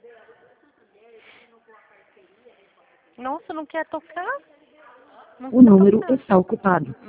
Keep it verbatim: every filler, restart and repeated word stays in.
Nossa, não quer tocar? Não O número está ocupado.